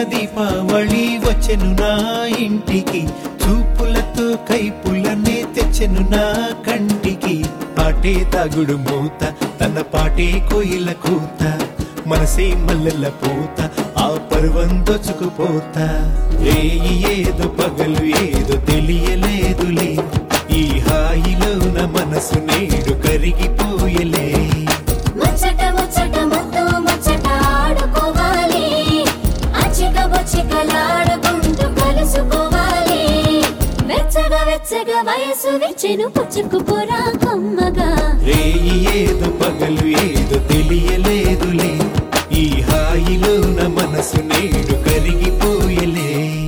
దీపావళి వచ్చెను నా ఇంటికి, చూపులతో కైపులనే తెచ్చెను నా కంటికి. పాటే తాగుడు మూత, తన పాటే కోయిల కూత, మనసే మల్లెల పూత, ఆ పర్వం దోచుకుపోతా. రేయి ఏదో పగలు ఏదో తెలియలేదులే, ఈ హాయిలోన మనసు నేడు కరిగిపోయలే. ముచ్చట ముచ్చట ముద్దు ముచ్చట ఆడుకోవాలి, అచ్చిక బొచ్చికలాడుకుంటూ కలుసుకోవాలి. వెచ్చగా వెచ్చగా వయసు విచ్చెను పుచ్చుకుపోరా కమ్మగా. రేయి ఏదో పగలు ఏదో తెలియలేదులే, ఈ హాయిలోన మనసు నేడు కరిగిపోయలే.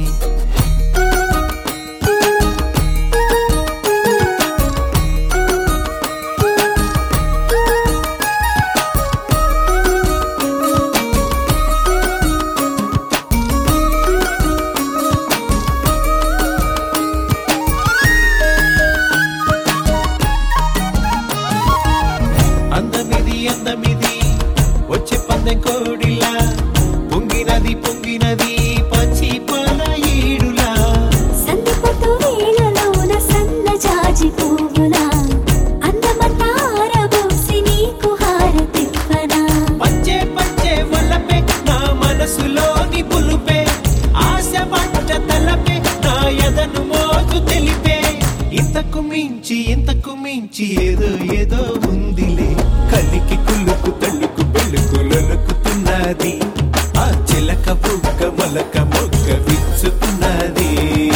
అందమిది అందమిది వచ్చే పందెం కోడిలా, పొంగినది పొంగినది పచ్చి పాల ఈడులా. సందిపొట్టు వేళలోన సన్న జాజి పువ్వులా, అందమంతా ఆరబోసి నీకు హారతివ్వనా. పంచే పంచే వలపే నా మనసులోని పులుపే, ఆశ పంట తలపే నా ఎదను మోజు తెలిపే. ఇంతకు మించి ఏదో ఏదో ఉందిలే, కలికి కులుకు తల్లుకు పెళ్ళుకు లొలుకుతున్నది, ఆ చిలక బుక్క మొలక మొక్క విచ్చుతున్నది.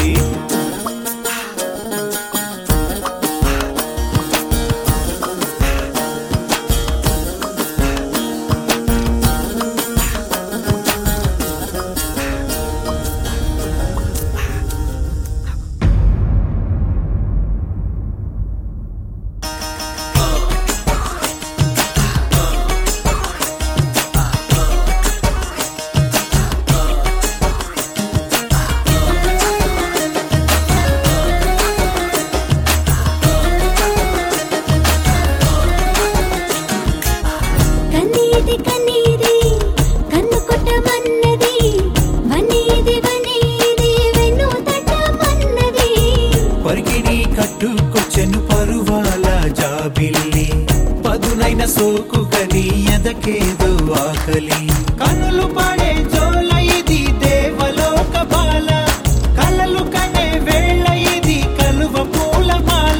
కన్నీది కన్నీది కన్ను కొట్టమన్నది, వన్నీది వన్నీది వెన్ను తట్టమన్నది. పరిగిణి కట్టుకొచ్చెను పరువాల జాబిల్లి, పదునైన సోకు కని ఎదకేదో ఆకలి. కనులు పడే జోల ఇది దేవలోక బాల, కలలు కనే వేళ ఇది కలువ పూలమాల.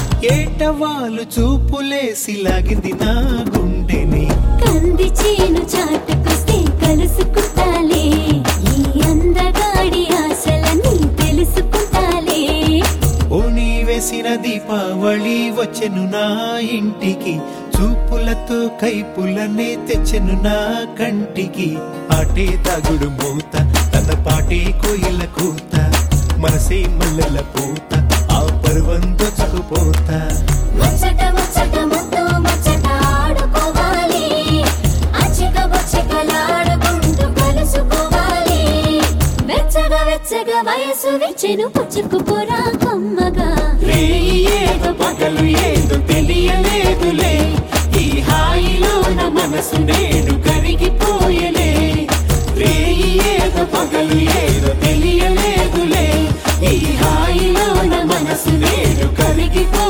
ఏటవాలు చూపులేసి లాగింది నా గుండెని, కంది చేను చాటుకొస్తే కలుసుకుంటాలే, ఈ అందగాడి ఆశలని తెలుసుకుంటాలే. ఓణి వేసిన దీపావళి వచ్చెను నా ఇంటికి, చూపులతో కైపులనే తెచ్చెను నా కంటికి. పాటే తాగుడు మూత, తన పాటే కోయిల కూత, మనసే మల్లెల పూత, ఆ పర్వం దోచుకుపోతా. ముచ్చట ముచ్చట ముద్దు ముచ్చట ఆడుకోవాలి, అచ్చిక బొచ్చికలాడుకుంటూ కలుసుకోవాలి. వెచ్చగా వెచ్చగా వయసు విచ్చెను పుచ్చుకుపోరా కమ్మగా. రేయి ఏదో పగలు ఏదో తెలియలేదులే, ఈ హాయిలోన మనసు నేడు కరిగిపోయలే. రేయి ఏదో పగలు ఏదో తెలియలేదులే, ఈ హాయిలోన మనసు నేడు కరిగిపోయలే.